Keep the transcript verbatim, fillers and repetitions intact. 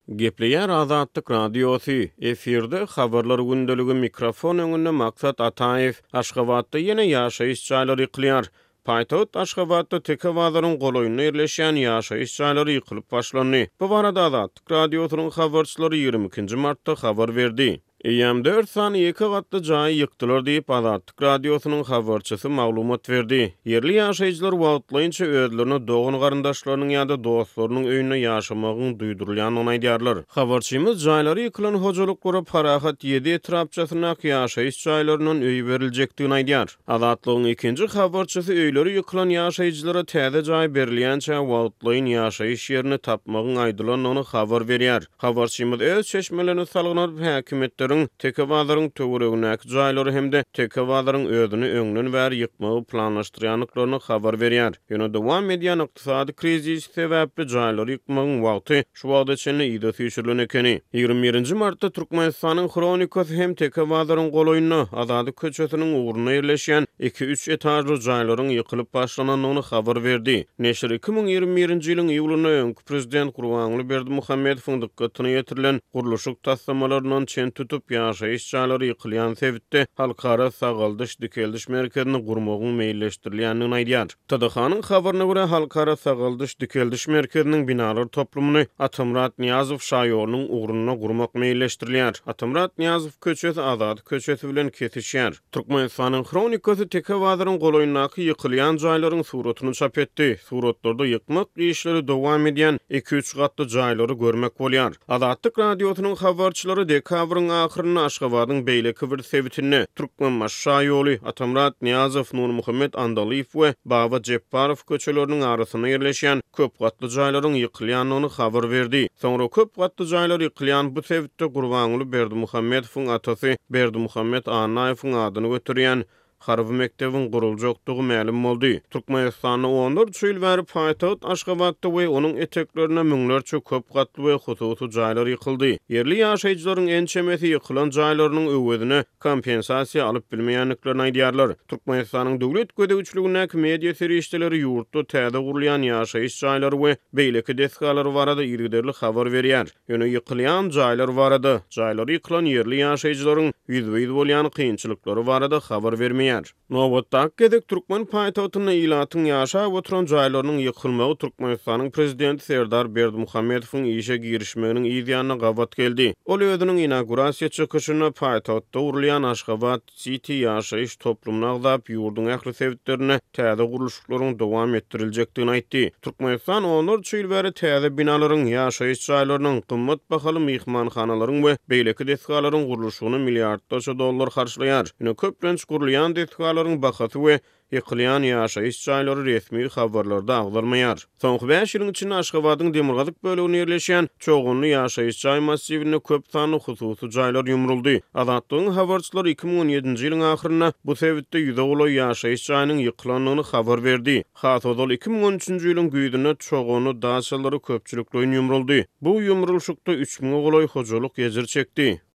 Gepleýär Azatlyk Radiosu efirde habarlar gündölügi mikrofon öňünde Maksat Ataew Aşgabatda ýene ýaşaýyş çaýlary ýykylýar. Paýtagat Aşgabatda tekewazlaryň goloýuny ýerleşýän ýaşaýyş çaýlary ýykylyp başlandy. Bu barada Azatlyk Radiosynyň habarçylary ýigirme ikinji martda habar berdi. Eýem dört sany iki gatly jaý ýykdylar diýip Azatlyk Radiosynyň habarçysy maglumat berdi. Ýerli ýaşaýjylar wagtlaýynça özlerini dogan garandaşlarynyň ýa-da dostlarynyň öýüne ýaşamagyny duýdurýanyny aýdýarlar. Habarçymyz jaýlary ýykylan hojalyklara parahat ýedi etrapçasyna ýaşaýyş jaýlarynyň öýü beriljekdigini aýdýar. Azatlygyň ikinji habarçysy öýleri ýykylan ýaşaýjylara täze jaý berilýänçä wagtlaýyn ýaşaýyş ýerini tapmagyny aýdylanyny habar berýär. Habarçymyz öz çeşmelerini salgynyp häkimetler tekewazlaryň töweregindäki jaýlary hemde tekewazlaryň özüni öňden bäri ýykmagy planlaşdyrýanlyklaryny habar berýär. Ýöne dowam edýän ykdysady krizis sebäpli jaýlary ýykmagyň wagty şu wagtda çenli ýa-da süýçülen ekeni. ýygrimi birinji martda Türkmenistanyň Kronikasy hem tekewazlaryň goloýuny Azady köçesiniň uğruna ýerleşýän iki üç etajly jaýlaryň ýykylyp başlananyny habar berdi. Neşir iki ming ýygrimi birinji ýylyň iýulyna öňki prezident Gurbanguly Berdimuhammedowyň dikkatyny ýetirlen guruluşyk taslamalaryndan çen tutup ýaşaýyş jaýlary ýykylýan sebäpde halkara sagaldyş dikeldiş merkezini gurmagyň meýilleşdirilýänini aýdýar. T D H-nyň habaryna görä halkara sagaldyş dikeldiş merkeziniň binalary toplumyny Atamrat Niýazow şaýorunyň ugruna gurmak meýilleşdirilýär. Atamrat Niýazow köçesi Azady köçesi bilen kesişýär. Türkmenistanyň Kronikasy tekewazlaryň goloýundaky ýykylýan jaýlaryň suratyny çap etdi. Suratlarda ýykmak işleri dowam edýän iki üç gatly jaýlary görmek bolýar. Azatlyk Radiosynyň habarçylary dekabryň ahyryna Aşgabatyň beýleki bir sebitini Türkmenbaş şaýoly Atamrat Niýazow, Nur Muhammed Andaliýew we Baba Jepparow köçeleriniň arasyna ýerleşýän köp gatly jaýlaryň ýykylýanyny habar berdi. Soňra köp gatly jaýlar ýykylýan bu sebitde Gurbanguly Berdimuhammedowyň atasy Berdimuhammed Anaýewiň adyny götürýän Harby mektebiň guruljakdygy ma'lum boldy. Türkmenistanyň on dört ýyl bäri paýtagat Aşgabatda we onuň eteklerine müňlerçe köp gatly we hususy jaýlar ýykyldy. Ýerli ýaşaýjylaryň ençemesi ýykylan jaýlarynyň öwedine kompensasiýa alyp bilmeýänliklerini aýdýarlar. Türkmenistanyň döwlet gödäwçiligindäki media serişdeleri ýurtda täze gurulýan ýaşaýyş jaýlary we beýleki desgalary barada ýerli habar berýär. Ýöne ýykylýan jaýlar barada, jaýlary ýykylan ýerli ýaşaýjylaryň ýüzbeýdi bolýan kynçylyklary barada habar bermeýär. Nowatda gedek Türkmen paýtagatyna ilatyň ýaşap oturan jaýlarynyň ýykylmagy Türkmenistanyň prezidenti Serdar Berdimuhammedowyň işe girişmeginiň ýa-da gabat geldi. Ol özüniň inaugurasiýa çykyşyna paýtagatda urulýan Aşgabat City ýaşaýyş toplumyna agzap ýurdun ähli sebitlerine täze guruluşlaryň dowam ettiriljekdigini aýtdy. Türkmenistan on dört ýyl bäri täze binalaryň, ýaşaýyş jaýlarynyň, gymmat bahaly mehmanhanalaryň we beýleki desgalaryň guruluşyny milliardlarça dollar harçlaýar. Ýöne köplenç gurulýan desgalaryň bahasy we ýykylýan ýaşaýyş jaýlary resmi habarlarda agzalmaýar. Soňky beş ýylyň içinde Aşgabatyň Demirgazyk bölegine ýerleşýän çoğunly ýaşaýyş jaý massivine köp sanly hususy jaýlar ýumruldy. Azatlygyň habarçylary iki ming on ýedinji ýylyň ahyryna bu sebäpde ýüze goly ýaşaýyş jaýynyň ýykylanyny habar berdi. Hasodol iki ming on üçinji ýylyň güýdüne çoğunly daşalary köpçülikle ýumruldy. Bu ýumrulşykda üç ming goly hojalyk ýejer çekdi.